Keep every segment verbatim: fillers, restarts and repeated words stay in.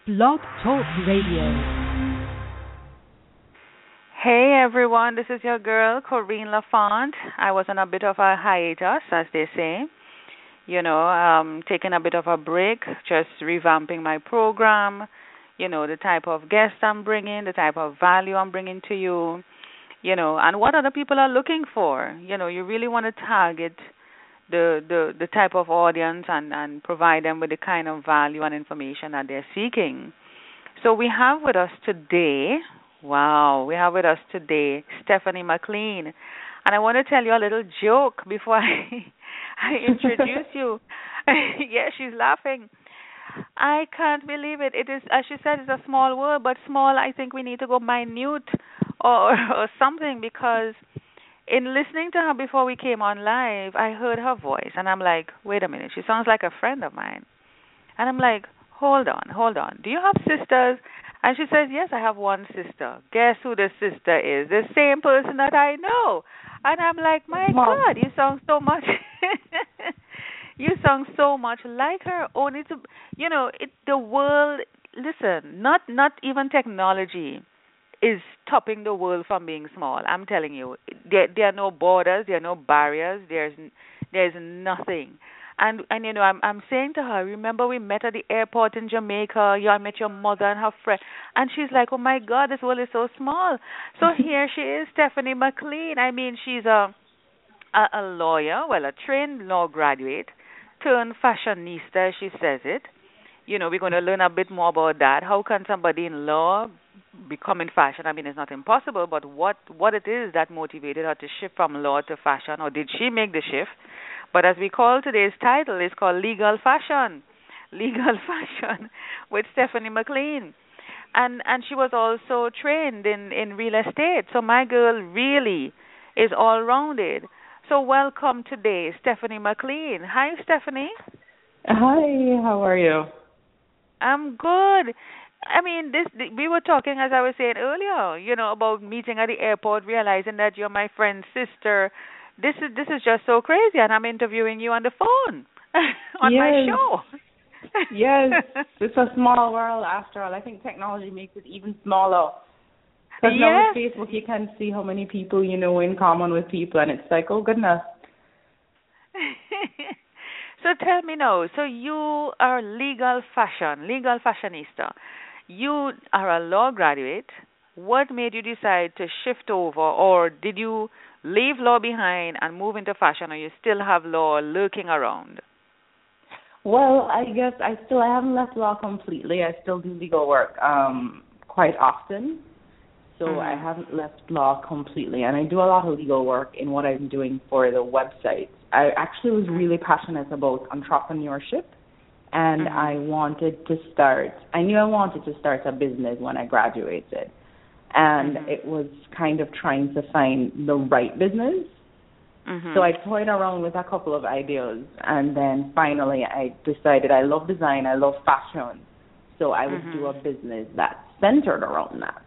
Blog Talk Radio. Hey everyone, this is your girl, Corinne LaFont. I was on a bit of a hiatus, as they say. You know, um, taking a bit of a break, just revamping my program, you know, the type of guests I'm bringing, the type of value I'm bringing to you, you know, and what other people are looking for. You know, you really want to target the, the, the type of audience and, and provide them with the kind of value and information that they're seeking. So we have with us today, wow, we have with us today Stephanie McLean. And I want to tell you a little joke before I, I introduce you. Yeah, she's laughing. I can't believe it. It is, as she said, it's a small world, but small, I think we need to go minute or, or something, because in listening to her before we came on live, I heard her voice, and I'm like, wait a minute, she sounds like a friend of mine. And I'm like, hold on, hold on. Do you have sisters? And she says, yes, I have one sister. Guess who the sister is? The same person that I know. And I'm like, my Mom. God, you sound so much, you sound so much like her. Only to, you know, it, the world, listen, not not even technology is stopping the world from being small. I'm telling you, there, there are no borders, there are no barriers, there's there's nothing. And and you know, I'm I'm saying to her, remember we met at the airport in Jamaica. You I met your mother and her friend, and she's like, oh my God, this world is so small. So here she is, Stephanie McLean. I mean, she's a a, a lawyer, well, a trained law graduate, turned fashionista, as she says it. You know, we're going to learn a bit more about that. How can somebody in law become in fashion? I mean, it's not impossible, but what what it is that motivated her to shift from law to fashion, or did she make the shift? But as we call today's title, it's called Legal Fashion, Legal Fashion with Stephanie McLean. And and she was also trained in, in real estate. So my girl really is all-rounded. So welcome today, Stephanie McLean. Hi, Stephanie. Hi, how are you? I'm good. I mean, this we were talking, as I was saying earlier, you know, about meeting at the airport, realizing that you're my friend's sister. This is this is just so crazy, and I'm interviewing you on the phone on yes. my show. Yes, it's a small world after all. I think technology makes it even smaller. Because yes. now with Facebook, you can see how many people you know in common with people, and it's like, oh, goodness. So tell me now, so you are legal fashion, legal fashionista. You are a law graduate. What made you decide to shift over, or did you leave law behind and move into fashion, or you still have law lurking around? Well, I guess I still I haven't left law completely. I still do legal work um, quite often. So mm-hmm. I haven't left law completely. And I do a lot of legal work in what I'm doing for the website. I actually was really passionate about entrepreneurship. And mm-hmm. I wanted to start, I knew I wanted to start a business when I graduated. And mm-hmm. it was kind of trying to find the right business. Mm-hmm. So I toyed around with a couple of ideas, and then finally I decided I love design, I love fashion, so I would mm-hmm. do a business that's centered around that.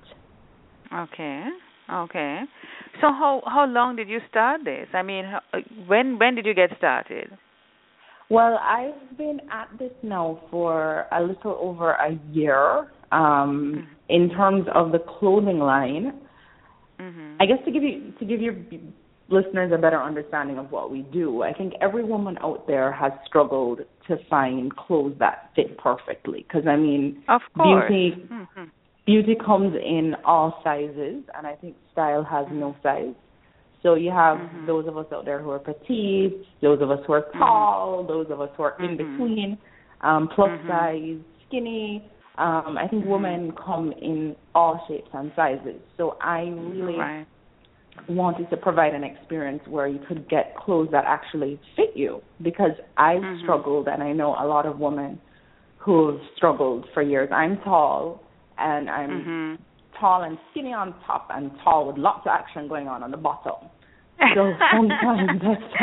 Okay, okay. So how how long did you start this? I mean, when when did you get started? Well, I've been at this now for a little over a year. Um, mm-hmm. In terms of the clothing line, mm-hmm. I guess to give you to give your listeners a better understanding of what we do, I think every woman out there has struggled to find clothes that fit perfectly. Because I mean, of course. beauty mm-hmm. beauty comes in all sizes, and I think style has mm-hmm. no size. So you have mm-hmm. those of us out there who are petite, those of us who are tall, mm-hmm. those of us who are in mm-hmm. between, um, plus mm-hmm. size, skinny. Um, I think mm-hmm. women come in all shapes and sizes. So I really right. wanted to provide an experience where you could get clothes that actually fit you, because I've mm-hmm. struggled, and I know a lot of women who've struggled for years. I'm tall, and I'm mm-hmm. tall and skinny on top, and tall with lots of action going on on the bottom. So sometimes I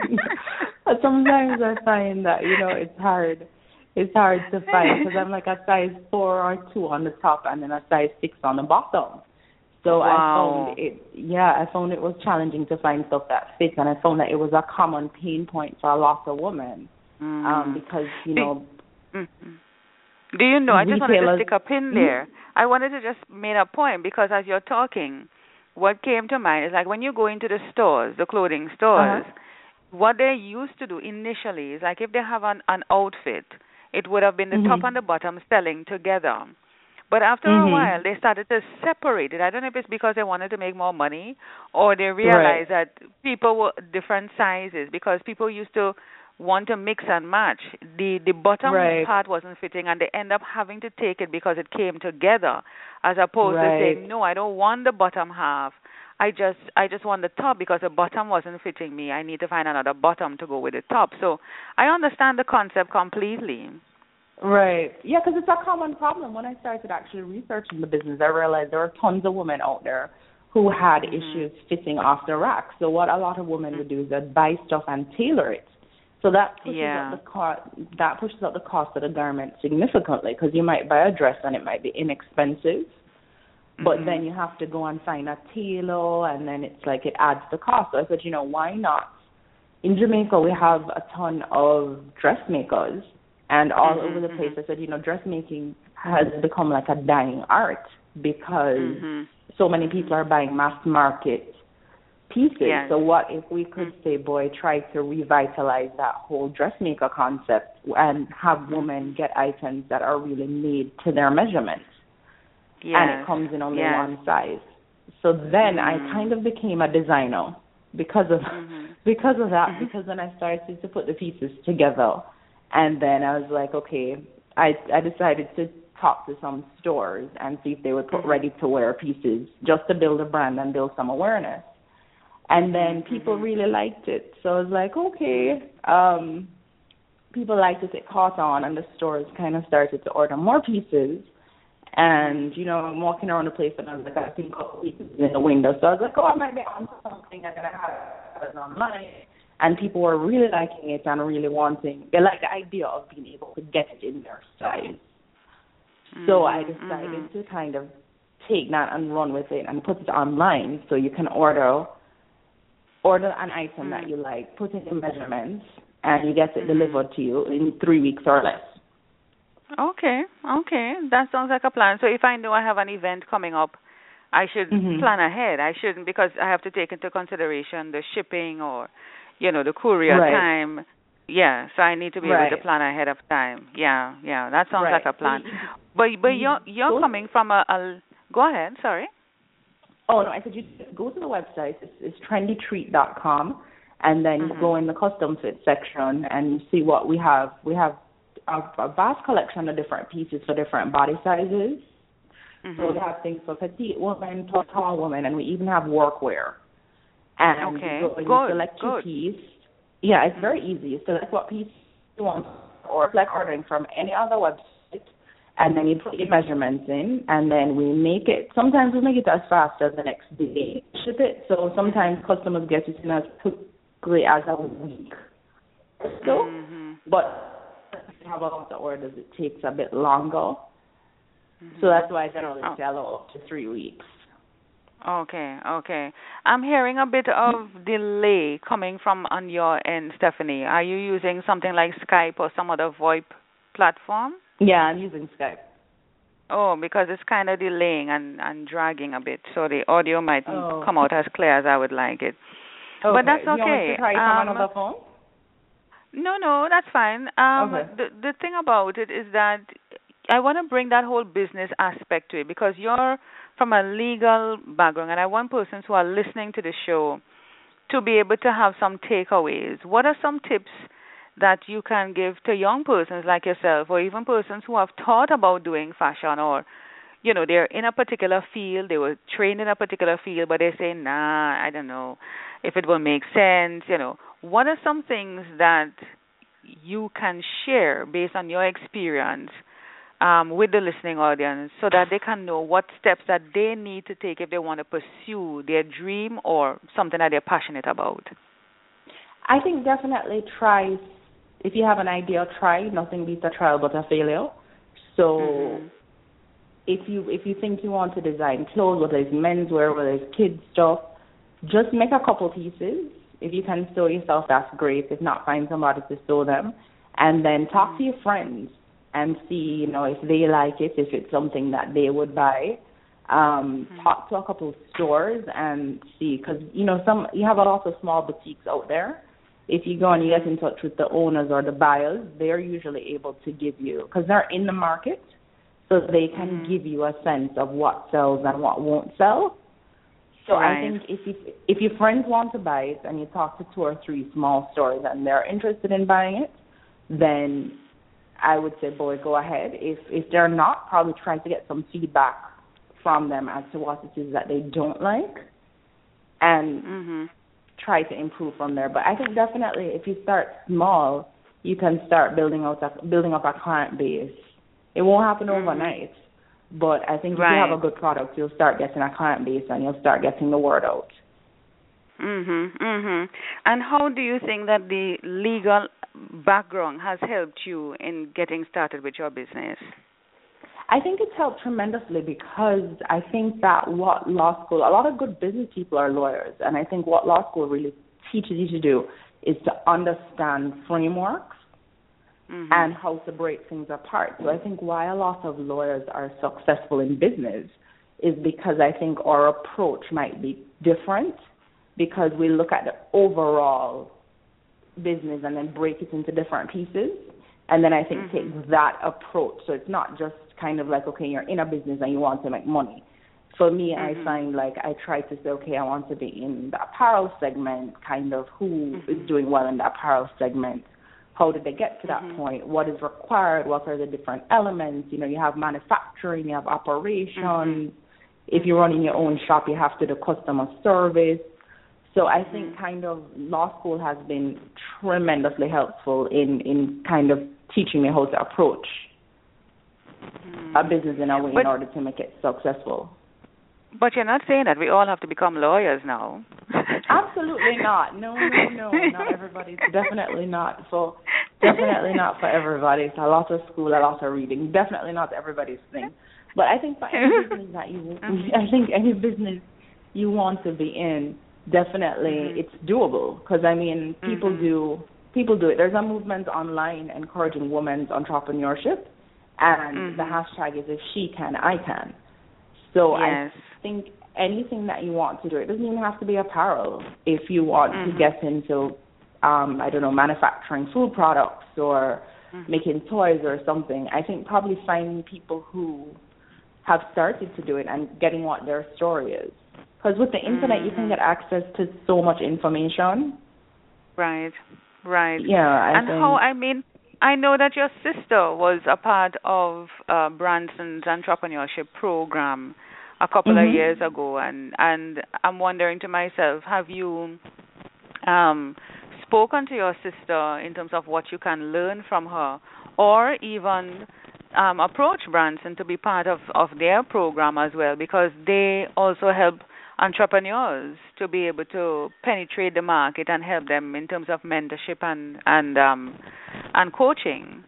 find, sometimes I find that, you know, it's hard. It's hard to find, because I'm like a size four or two on the top, and then a size six on the bottom. So wow. I found it, yeah, I found it was challenging to find stuff that fits, and I found that it was a common pain point for a lot of women, mm. um, because, you know, mm-hmm. Do you know, I just wanted to retailers. stick a pin there. I wanted to just make a point because as you're talking, what came to mind is like when you go into the stores, the clothing stores, Uh-huh. what they used to do initially is like if they have an, an outfit, it would have been the top and Mhm. the bottom selling together. But after a Mhm. while, they started to separate it. I don't know if it's because they wanted to make more money or they Right. realized that people were different sizes because people used to want to mix and match. The the bottom Right. part wasn't fitting and they end up having to take it because it came together as opposed to Right. saying, no, I don't want the bottom half. I just I just want the top because the bottom wasn't fitting me. I need to find another bottom to go with the top. So I understand the concept completely. Right. Yeah, because it's a common problem. When I started actually researching the business, I realized there are tons of women out there who had Mhm. issues fitting off the rack. So what a lot of women would do is they'd buy stuff and tailor it. So that pushes Yeah. up the cost. That pushes up the cost of the garment significantly because you might buy a dress and it might be inexpensive, but Mhm. then you have to go and find a tailor, and then it's like it adds the cost. So I said, you know, why not? In Jamaica, we have a ton of dressmakers, and all Mhm, over the place. mhm. I said, you know, dressmaking has become like a dying art because Mhm. so many people are buying mass market pieces. Yes. So what if we could say, boy, try to revitalize that whole dressmaker concept and have women get items that are really made to their measurements, Yes. and it comes in only yes. one size. So then I Mhm. kind of became a designer because of Mhm. because of that. Mhm. Because then I started to put the pieces together, and then I was like, okay, I I decided to talk to some stores and see if they would put Mhm. ready to wear pieces just to build a brand and build some awareness. And then Mhm, people mhm. really liked it. So I was like, okay, um, people liked it, it caught on, and the stores kind of started to order more pieces. And, you know, I'm walking around the place and I was like, I think couple pieces in the window. So I was like, oh, I might be on something and then I have it online. And people were really liking it and really wanting, they like the idea of being able to get it in their size. So I Mhm, decided mhm. to kind of take that and run with it and put it online so you can order order an item Mhm. that you like, put in the measurements, and you get it Mhm. delivered to you in three weeks or less. Okay, okay. That sounds like a plan. So if I know I have an event coming up, I should Mhm. plan ahead. I shouldn't because I have to take into consideration the shipping or, you know, the courier Right. time. Yeah, so I need to be able to Right. plan ahead of time. Yeah, yeah. That sounds like Right. a So you, plan. But but you you're you're go. coming from a, a go ahead. Sorry. Oh no, I said you just go to the website. It's, it's trendy treat dot com, and then you Mhm. go in the custom fit section and you see what we have. We have a, a vast collection of different pieces for different body sizes. So we Mhm. have things for petite women, tall, tall women, and we even have workwear. And Okay. you go and you Good. select your Good. piece. Yeah, it's very Mhm. easy. You select what piece you want, or it's like ordering from any other website, and then you put your measurements in, and then we make it. Sometimes we make it as fast as the next day, ship it. So sometimes customers get it in as quickly as a week or so. Mhm. But if you have a lot of orders, it takes a bit longer. Mhm. So that's why I generally Oh. say allow up to three weeks. Okay, okay. I'm hearing a bit of delay coming from on your end, Stephanie. Are you using something like Skype or some other VoIP platform? Yeah, I'm using Skype. Oh, because it's kind of delaying and, and dragging a bit, so the audio might Oh. come out as clear as I would like it. Okay. But that's Do you want me okay. to try from Um, another phone? no, no, that's fine. Um, Okay. the the thing about it is that I want to bring that whole business aspect to it because you're from a legal background, and I want persons who are listening to the show to be able to have some takeaways. What are some tips that you can give to young persons like yourself, or even persons who have thought about doing fashion, or you know they're in a particular field, they were trained in a particular field, but they say, nah, I don't know if it will make sense. You know, what are some things that you can share based on your experience um, with the listening audience so that they can know what steps that they need to take if they want to pursue their dream or something that they're passionate about? I think definitely try. If you have an idea, try. Nothing beats a trial but a failure. So Mm-hmm. if you if you think you want to design clothes, whether it's menswear, whether it's kids stuff, just make a couple pieces. If you can sew yourself, that's great. If not, find somebody to sew them, and then talk to your friends. and see, you know, if they like it, if it's something that they would buy. Um, mm-hmm. Talk to a couple of stores and see, because, you know, some you have a lot of small boutiques out there. If you go and you get in touch with the owners or the buyers, they're usually able to give you, because they're in the market, so they can mm-hmm. give you a sense of what sells and what won't sell. So right. I think if you, if your friends want to buy it and you talk to two or three small stores and they're interested in buying it, then I would say, boy, go ahead. If if they're not, probably try to get some feedback from them as to what it is that they don't like, and mm-hmm. try to improve from there. But I think definitely if you start small, you can start building out a, building up a client base. It won't happen mm-hmm. overnight, but I think right. if you have a good product, you'll start getting a client base and you'll start getting the word out. Mhm, mhm. And how do you think that the legal background has helped you in getting started with your business? I think it's helped tremendously, because I think that what law school, a lot of good business people are lawyers, and I think what law school really teaches you to do is to understand frameworks mm-hmm. and how to break things apart. So I think why a lot of lawyers are successful in business is because I think our approach might be different, because we look at the overall business and then break it into different pieces, and then I think mm-hmm. take that approach. So it's not just kind of like, okay, you're in a business and you want to make money. For me, mm-hmm. I find like I try to say, okay, I want to be in the apparel segment, kind of who mm-hmm. is doing well in the apparel segment. How did they get to that mm-hmm. point? What is required? What are the different elements? You know, you have manufacturing, you have operations. Mm-hmm. If you're running your own shop, you have to do customer service. So I mm-hmm. think kind of law school has been tremendously helpful in, in kind of teaching me how to approach mm-hmm. a business in a way but, in order to make it successful. But you're not saying that we all have to become lawyers now. Absolutely not. No, no, no. Not everybody. Definitely not. So definitely not for everybody. It's a lot of school, a lot of reading. Definitely not everybody's thing. But I think for any business that you, I think any business you want to be in, definitely mm-hmm. it's doable, because I mean people mm-hmm. do people do it. There's a movement online encouraging women's entrepreneurship, and mm-hmm. the hashtag is if she can, I can. So yes. I think anything that you want to do, it doesn't even have to be apparel. If you want mm-hmm. to get into um, I don't know, manufacturing food products or mm-hmm. making toys or something, I think probably finding people who have started to do it and getting what their story is. Because with the internet, mm-hmm. you can get access to so much information. Right, right. Yeah, I and think. how, I mean, I know that your sister was a part of uh, Branson's entrepreneurship program a couple mm-hmm. of years ago, and, and I'm wondering to myself, have you um, spoken to your sister in terms of what you can learn from her, or even um, approach Branson to be part of, of their program as well, because they also help entrepreneurs to be able to penetrate the market and help them in terms of mentorship and and um, and coaching.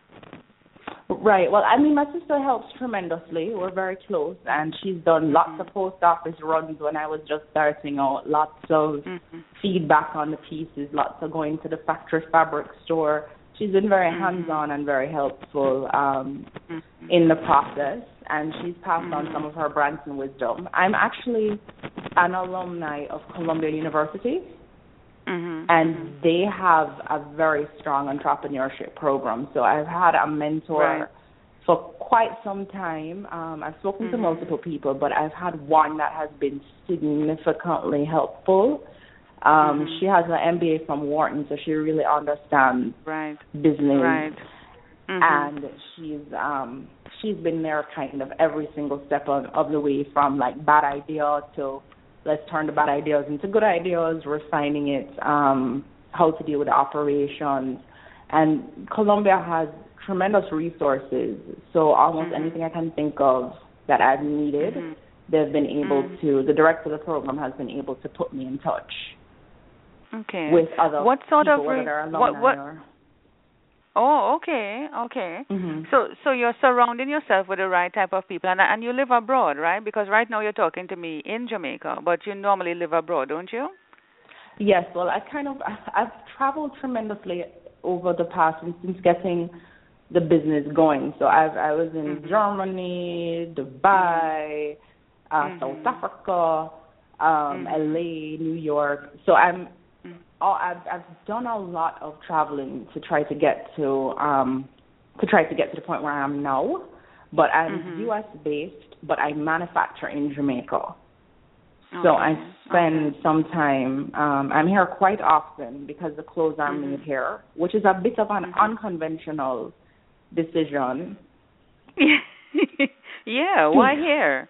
Right. Well, I mean, my sister helps tremendously. We're very close, and she's done mm-hmm. lots of post office runs when I was just starting out. Lots of mm-hmm. feedback on the pieces. Lots of going to the factory fabric store. She's been very mm-hmm. hands-on and very helpful um, mm-hmm. in the process, and she's passed mm-hmm. on some of her Branson wisdom. I'm actually an alumni of Columbia University, mm-hmm. and they have a very strong entrepreneurship program. So I've had a mentor right. for quite some time. Um, I've spoken mm-hmm. to multiple people, but I've had one that has been significantly helpful. Um, mm-hmm. She has an M B A from Wharton, so she really understands right. business. Right. Mm-hmm. And she's um, she's been there kind of every single step of, of the way, from like bad idea to let's turn the bad ideas into good ideas, refining it, um, how to deal with the operations. And Columbia has tremendous resources, so almost mm-hmm. anything I can think of that I've needed, mm-hmm. they've been able mm-hmm. to, the director of the program has been able to put me in touch. Okay. With other what sort people, of re- whether they're alumni what, what? or... Oh, okay, okay. Mm-hmm. So, so you're surrounding yourself with the right type of people, and and you live abroad, right? Because right now you're talking to me in Jamaica, but you normally live abroad, don't you? Yes. Well, I kind of I've traveled tremendously over the past, and since getting the business going. So I I was in Mm-hmm. Germany, Dubai, uh, Mm-hmm. South Africa, um, Mm-hmm. L A, New York. So I'm Mm-hmm. oh, I've I've done a lot of traveling to try to get to um to try to get to the point where I am now. But I'm Mm-hmm. U S based, but I manufacture in Jamaica. Okay. So I spend Okay. some time. Um, I'm here quite often because the clothes are Mm-hmm. made here, which is a bit of an Mm-hmm. unconventional decision. Yeah, why here?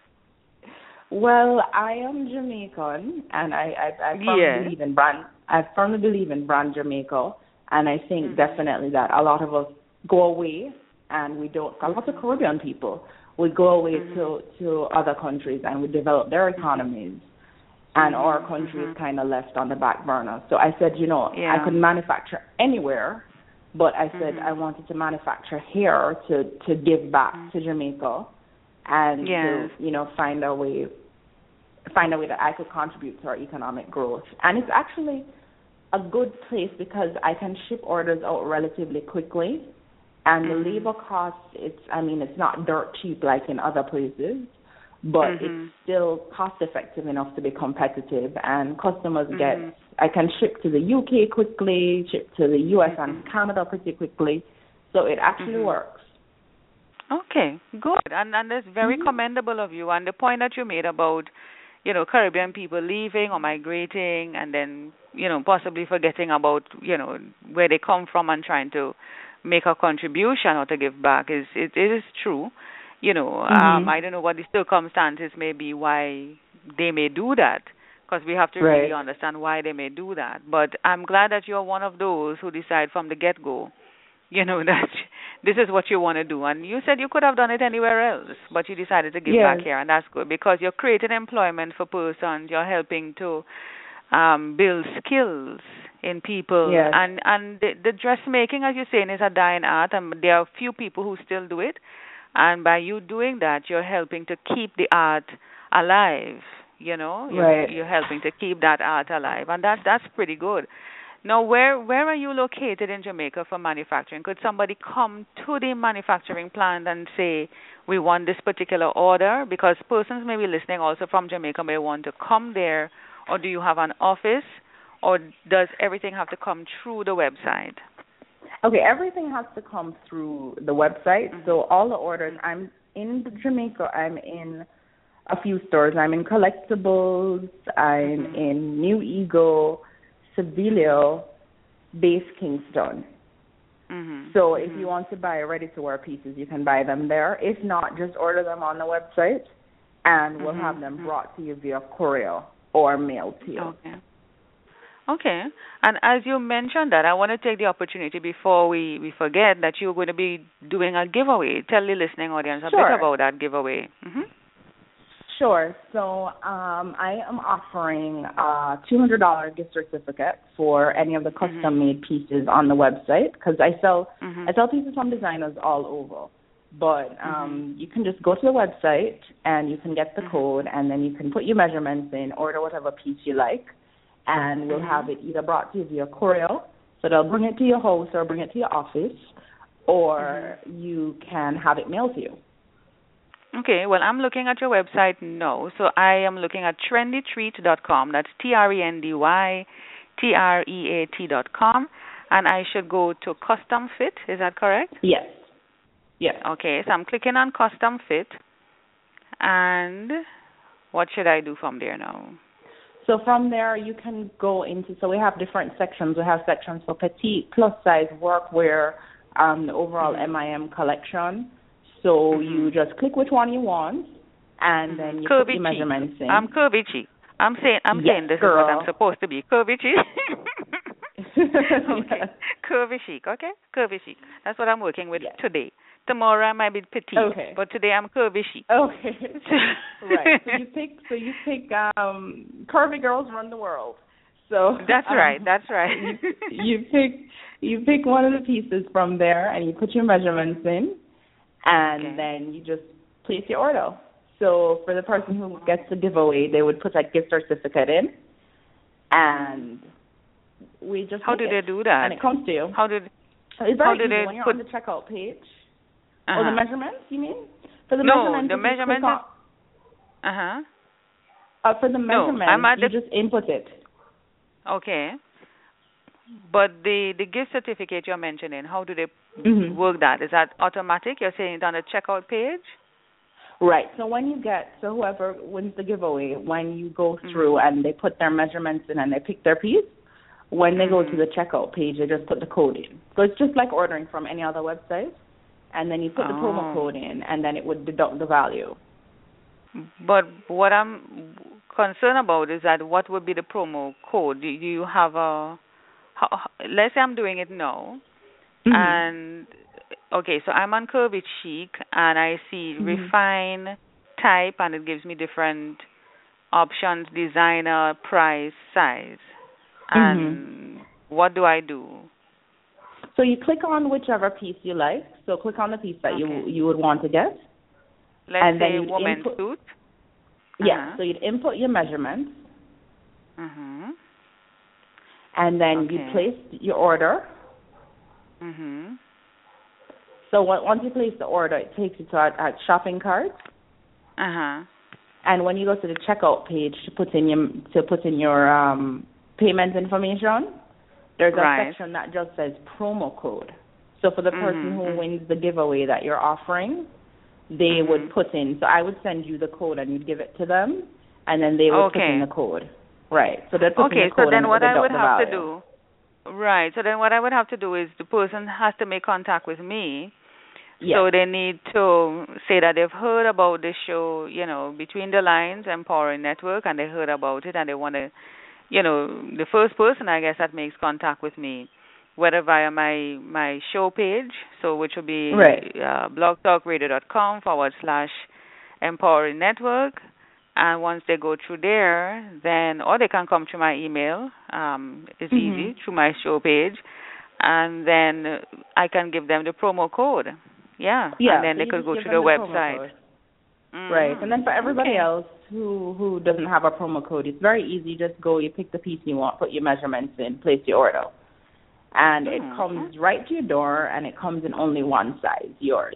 Well, I am Jamaican, and I, I, I firmly Yeah. believe in brand. I firmly believe in brand Jamaica, and I think Mm-hmm. definitely that a lot of us go away, and we don't. A lot of Caribbean people we go away Mm-hmm. to to other countries, and we develop their economies, and Mm-hmm. our country Mm-hmm. is kind of left on the back burner. So I said, you know, Yeah. I could manufacture anywhere, but I said Mm-hmm. I wanted to manufacture here to to give back to Jamaica, and Yes. to you know find a way find a way that I could contribute to our economic growth. And it's actually a good place because I can ship orders out relatively quickly, and the Mm-hmm. labor cost, it's I mean it's not dirt cheap like in other places, but Mm-hmm. it's still cost effective enough to be competitive, and customers Mm-hmm. get I can ship to the U K quickly, ship to the U S and Canada pretty quickly, so it actually Mm-hmm. works. Okay, good. And and that's very Mm-hmm. commendable of you. And the point that you made about, you know, Caribbean people leaving or migrating and then, you know, possibly forgetting about, you know, where they come from and trying to make a contribution or to give back is it, it is true. You know, um, Mm-hmm. I don't know what the circumstances may be why they may do that, because we have to Right. really understand why they may do that. But I'm glad that you're one of those who decide from the get-go, you know, that this is what you want to do. And you said you could have done it anywhere else, but you decided to give Yes. back here, and that's good because you're creating employment for persons. You're helping to um, build skills in people. Yes. And, and the, the dressmaking, as you're saying, is a dying art, and there are few people who still do it. And by you doing that, you're helping to keep the art alive. You know, you're, Right. you're helping to keep that art alive, and that's that's pretty good. Now, where where are you located in Jamaica for manufacturing? Could somebody come to the manufacturing plant and say, we want this particular order? Because persons may be listening also from Jamaica may want to come there, or do you have an office, or does everything have to come through the website? Okay, everything has to come through the website. Mm-hmm. So all the orders, I'm in Jamaica, I'm in a few stores. I'm in Collectibles, I'm Mm-hmm. in New Ego, Seville, Base Kingston. Mm-hmm. So if Mm-hmm. you want to buy ready-to-wear pieces, you can buy them there. If not, just order them on the website, and we'll Mm-hmm. have them brought to you via courier or mail to you. Okay. Okay. And as you mentioned that, I want to take the opportunity before we, we forget that you're going to be doing a giveaway. Tell the listening audience a Sure. bit about that giveaway. Mm-hmm. Sure. So um, I am offering a two hundred dollars gift certificate for any of the custom-made pieces on the website, because I sell Mm-hmm. I sell pieces from designers all over. But um, you can just go to the website and you can get the Mm-hmm. code, and then you can put your measurements in, order whatever piece you like, and we'll Mm-hmm. have it either brought to you via courier, so they'll bring it to your house or bring it to your office, or Mm-hmm. you can have it mailed to you. Okay, well, I'm looking at your website now. So I am looking at trendy treat dot com. That's T R E N D Y T R E A T dot com. And I should go to Custom Fit. Is that correct? Yes. Yes. Okay, so I'm clicking on Custom Fit. And what should I do from there now? So from there, you can go into, so we have different sections. We have sections for petite, plus size, workwear, um, the overall Mm-hmm. M I M collection. So Mm-hmm. you just click which one you want, and then you Curvy put your cheek. measurements in. I'm curvy cheek. I'm saying I'm Yes, saying this girl. is what I'm supposed to be. Curvy cheek. Okay. Yes. Curvy chic, okay? Curvy chic. That's what I'm working with Yes. today. Tomorrow I might be petite, Okay. but today I'm curvy chic. Okay. Right. So you pick. So you pick. Um, curvy girls run the world. So That's um, right. That's right. you, you pick. You pick one of the pieces from there, and you put your measurements in, and Okay. then you just place your order. So for the person who gets the giveaway, they would put a gift certificate in, and we just How pick do it, they do that? and it comes to you. How did? It's How very do easy. they When you're put? on the checkout page, Uh-huh. or the measurements, you mean? For the no, measurements, the you just click measurement on, is. Uh huh. uh, for the No, measurements, I'm at you the. just input it. Okay. But the the gift certificate you're mentioning, how do they Mm-hmm. work that? Is that automatic? You're saying it on the checkout page? Right. So when you get, so whoever wins the giveaway, when you go Mm-hmm. through and they put their measurements in and they pick their piece, when they go to Mm-hmm. the checkout page, they just put the code in. So it's just like ordering from any other website, and then you put the promo Oh. code in, and then it would deduct the value. But what I'm concerned about is that what would be the promo code? Do do you have a? How, how- let's say I'm doing it now, Mm-hmm. and okay, so I'm on Curvy Chic, and I see Mhm. refine type, and it gives me different options: designer, price, size. And what do I do? So you click on whichever piece you like. So click on the piece that you Okay. you would want to get. Let's And then say you'd woman input- suit. Yeah. Uh-huh. So you'd input your measurements, Mhm. and then Okay. you place your order. Mhm. So on- once you place the order, it takes you to a, a shopping cart. Uh-huh. And when you go to the checkout page to put in your to put in your um, payment information, there's a Right. section that just says promo code. So for the person Mhm, who mhm. wins the giveaway that you're offering, they Mhm. would put in. So I would send you the code and you'd give it to them, and then they would put Okay. in the code. Right. So they put in Okay, the so code then and it what would I would deduct the have to value. do, right, so then what I would have to do is the person has to make contact with me. Yes. So they need to say that they've heard about the show, you know, Between the Lines, Empowering Network, and they heard about it and they want to, you know, the first person, I guess, that makes contact with me, whether via my my show page, so which will be Right. uh, blogtalkradio.com forward slash Empowering Network. And once they go through there, then, or they can come to my email. Um, it's Mhm. easy, through my show page. And then I can give them the promo code. Yeah, Yeah. and then so they you could just go give to them the the promo website. code. Mhm. Right. And then for everybody Okay. else who who doesn't have a promo code, it's very easy. Just go, you pick the piece you want, put your measurements in, place your order. And it Mhm. comes right to your door, and it comes in only one size, yours.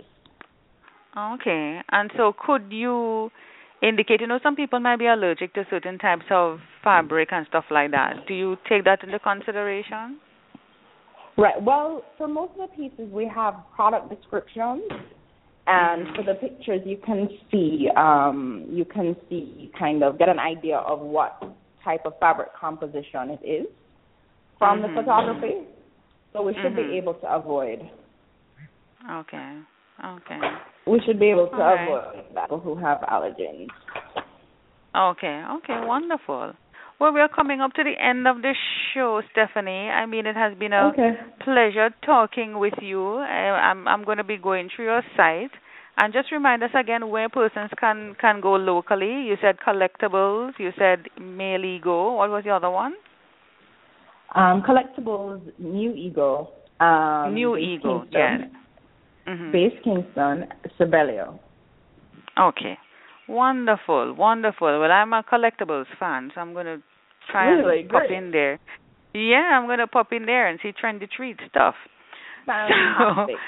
Okay. And so could you indicate, you know, some people might be allergic to certain types of fabric and stuff like that. Do you take that into consideration? Right. Well, for most of the pieces, we have product descriptions, and for the pictures, you can see, um, you can see, kind of get an idea of what type of fabric composition it is from Mhm. the photography. So we should Mhm. be able to avoid. Okay. Okay. We should be able to All right. avoid people who have allergens. Okay. Okay. Wonderful. Well, we're coming up to the end of the show, Stephanie. I mean, it has been a Okay. pleasure talking with you. I, I'm I'm going to be going through your site, and just remind us again where persons can can go locally. You said collectibles. You said Male Ego. What was the other one? Um, collectibles, New Ego. Um, New Base Ego. Kingston, Yes. Mm-hmm. Base Kingston, Sibelio. Okay. Wonderful, wonderful. Well, I'm a collectibles fan, so I'm going to try Really? and pop Great. in there. Yeah, I'm going to pop in there and see trendy treat stuff. Fantastic.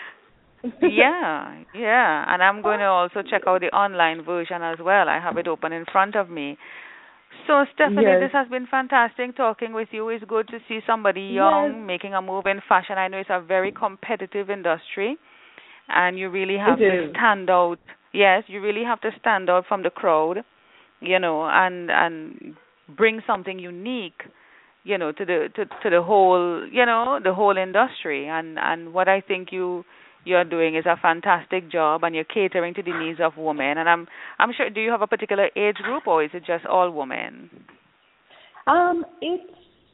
yeah, yeah. And I'm going to also check out the online version as well. I have it open in front of me. So, Stephanie, Yes. this has been fantastic talking with you. It's good to see somebody young Yes. making a move in fashion. I know it's a very competitive industry, and you really have It to is. stand out. Yes, you really have to stand out from the crowd, you know, and and bring something unique, you know, to the to, to the whole, you know, the whole industry. And and what I think you you're doing is a fantastic job, and you're catering to the needs of women. And I'm I'm sure. Do you have a particular age group, or is it just all women? Um, it's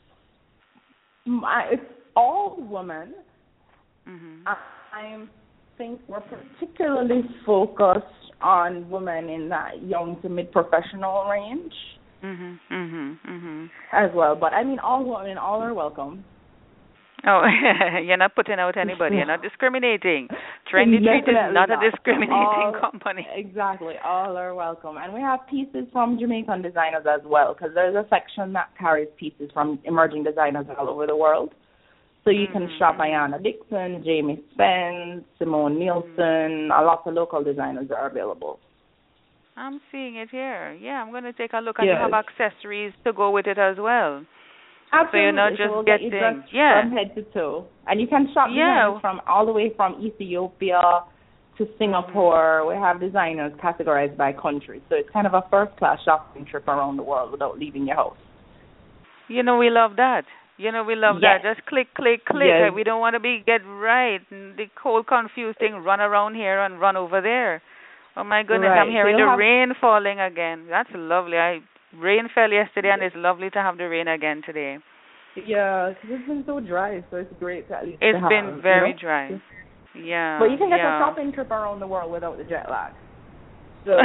my, it's all women. Mhm. I I think we're particularly focused on women in that young to mid-professional range Mhm. Mhm. Mhm. as well. But I mean, all women, all are welcome. Oh, you're not putting out anybody. You're not discriminating. Trendy Treat is Definitely not a not. discriminating All- company. Exactly, all are welcome. And we have pieces from Jamaican designers as well, because there's a section that carries pieces from emerging designers all over the world. So you can Mm-hmm. shop Ayanna Dixon, Jamie Spence, Simone Nielsen. A lot of local designers are available. I'm seeing it here. Yeah, I'm going to take a look. And you Yes. have accessories to go with it as well. Absolutely. So you're not So just we'll get you getting, dressed yeah. from head to toe. And you can shop Yeah. designers from all the way from Ethiopia to Singapore. Mm-hmm. We have designers categorized by country. So it's kind of a first-class shopping trip around the world without leaving your house. You know, we love that. You know, we love Yes. that. Just click, click, click. Yes. We don't want to be get right. The whole confused thing, run around here and run over there. Oh, my goodness. Right. I'm hearing So the have... rain falling again. That's lovely. I Rain fell yesterday, and it's lovely to have the rain again today. Yeah, because it's been so dry, so it's great to at least It's to have, been very you know? dry. Yeah. But you can get yeah. a shopping trip around the world without the jet lag. So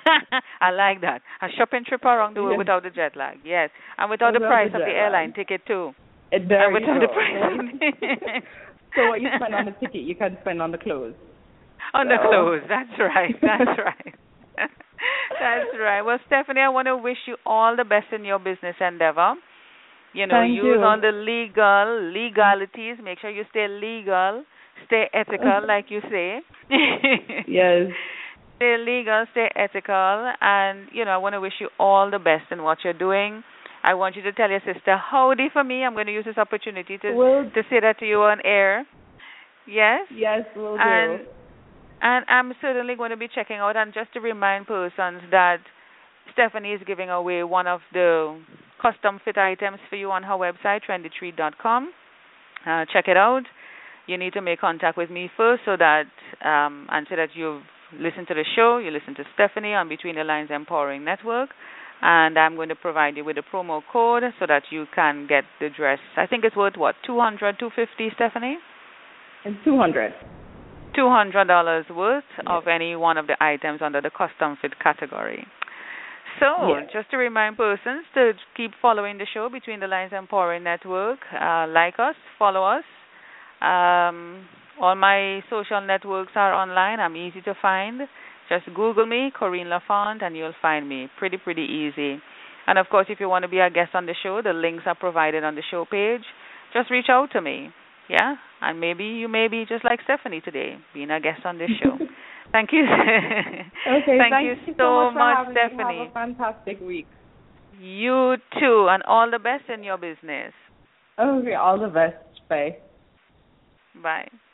I like that. A shopping trip around the world yeah. without the jet lag. Yes. And without, without the price the of the airline lag. ticket, too. It's very and without true. the price. So what you spend on the ticket, you can spend on the clothes. On so. the clothes. That's right. That's right. That's right. Well, Stephanie, I want to wish you all the best in your business endeavor. You know, Thank use you. all the legal legalities. Make sure you stay legal, stay ethical, like you say. Yes. Stay legal, stay ethical, and you know, I want to wish you all the best in what you're doing. I want you to tell your sister howdy for me. I'm going to use this opportunity to we'll, to say that to you on air. Yes. Yes, we'll and, do. And I'm certainly going to be checking out. And just to remind persons that Stephanie is giving away one of the custom fit items for you on her website, trendy treat dot com. Uh, check it out. You need to make contact with me first, so that um, and so that you've listened to the show, you listen to Stephanie on Between the Lines Empowering Network, and I'm going to provide you with a promo code so that you can get the dress. I think it's worth what, two hundred, two fifty, Stephanie? It's two hundred. Two hundred dollars worth yes. of any one of the items under the custom fit category. So, yes. just to remind persons to keep following the show, Between the Lines Empowering Network. Uh, like us, follow us. Um, all my social networks are online. I'm easy to find. Just Google me, Corinne LaFont, and you'll find me. Pretty, pretty easy. And, of course, if you want to be a guest on the show, the links are provided on the show page. Just reach out to me, yeah? And maybe you may be just like Stephanie today, being a guest on this show. Thank you. Okay, thank, thank you, you so so much, much, for Stephanie. You. Have a fantastic week. You too, and all the best in your business. Okay, all the best. Bye. Bye.